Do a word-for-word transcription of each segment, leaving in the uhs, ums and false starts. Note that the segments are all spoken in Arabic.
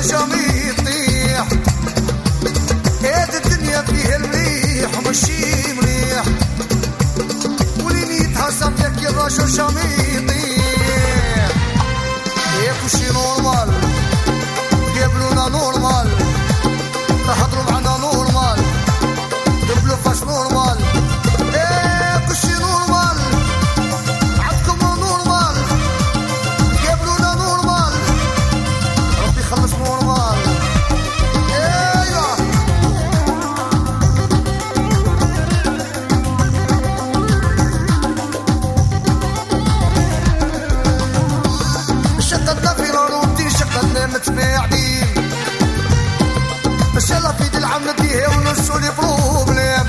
جامي يطيح. هاد الدنيا فيها المليح وماشي مليح، ولين يتهزم فيك الرجل جامي يطيح. يا كلشي نورمال قابلونا نورمال، تهضروا معنا نورمال، قبلوا فاش نورمال. ايه كلشي نورمال عندكم نورمال، قابلونا نورمال، ربي يخلص نورمال. ايوا شقدنا في الروتين، شقدنا متباعدين، باش الله في يد العم نديه وننسوا لي بروبليم.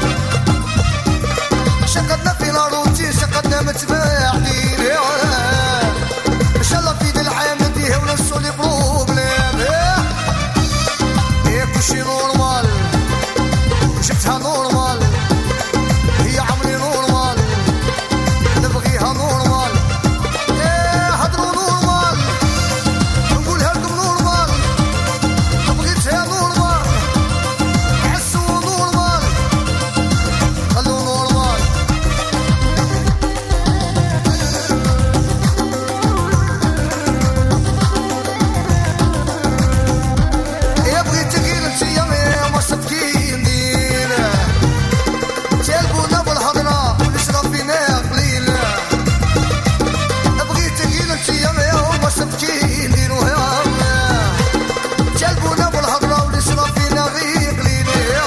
شقدنا في الروتين، شقدنا متباعدين، باش الله في يد العم نديه وننسوا لي بروبليم. ايه كلشي نورمال، شفتها نورمال، هي عمري نورمال، نبغيها نورمال. ايه هضروا نورمال، نقولها لكم نورمال، بغيتها نورمال، حسوا نورمال، خلوا نورمال. يا بغيت غير انتيا ما صدقين ندير، تالبونا بالهضره ونشرب فينا قليل. بغيت غير انتيا ما صدقين نديروها، تالبونا بالهضره ونشرب فينا غير قليل.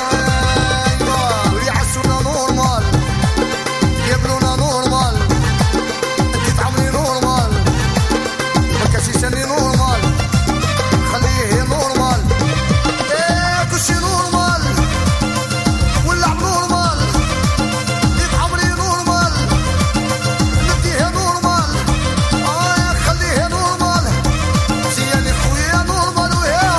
ويعسونا نورمال، يقبلونا نورمال، انتي تعملي نورمال، ما كاش يسالي نورمال، خليه نورمال. ايه كلشي نورمال، ولعب نورمال، ديك عمري نورمال، نديها نورمال، اه خليها نورمال، زياني خويا نورمال. وياه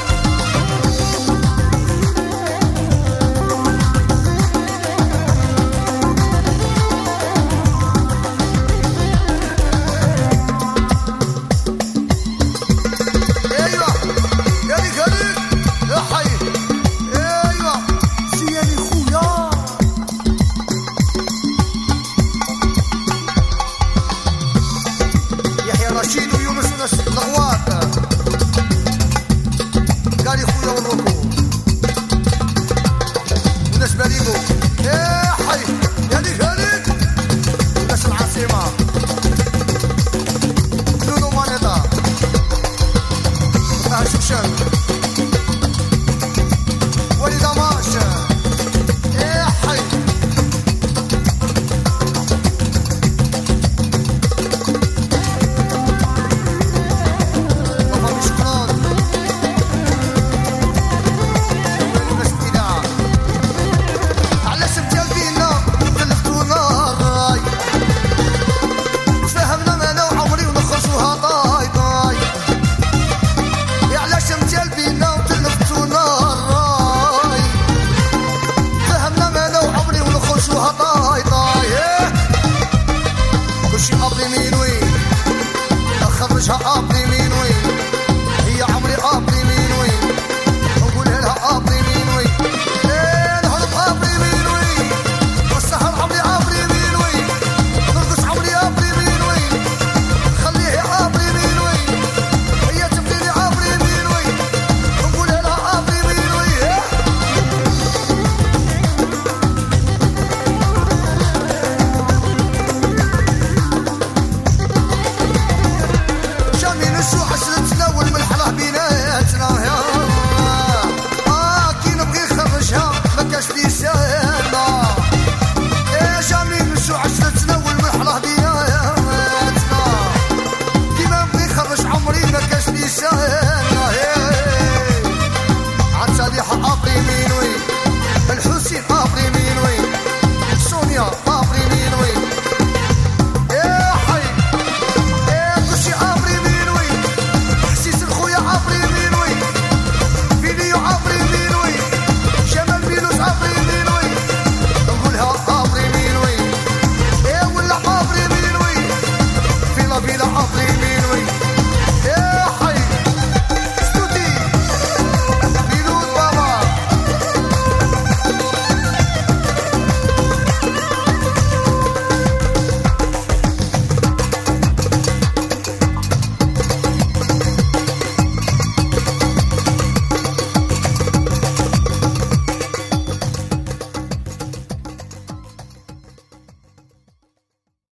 ايوه يا ليك يا ليك يا حي. ايوه زياني خويا. يحيى رشيد ويونس وناس الغواط، قال خويا والركو وناس بريمو. يا حي يا ليك يا ليك وناس العاصمه، نونو مانيطا، طه شوشان، وليد ماش. يا حي بابا مش شكران، وين الناس الإذاعة. علاش متالفينا تلفتونا الراي، تفاهمنا انا وعمري ونخرجوها طاي طاي. يا علاش متالفينا وتلفتونا الراي، فهمنا انا وعمري ونخرجوها طاي طاي. كلشي ابري مين وين، اخرجها ابري مين.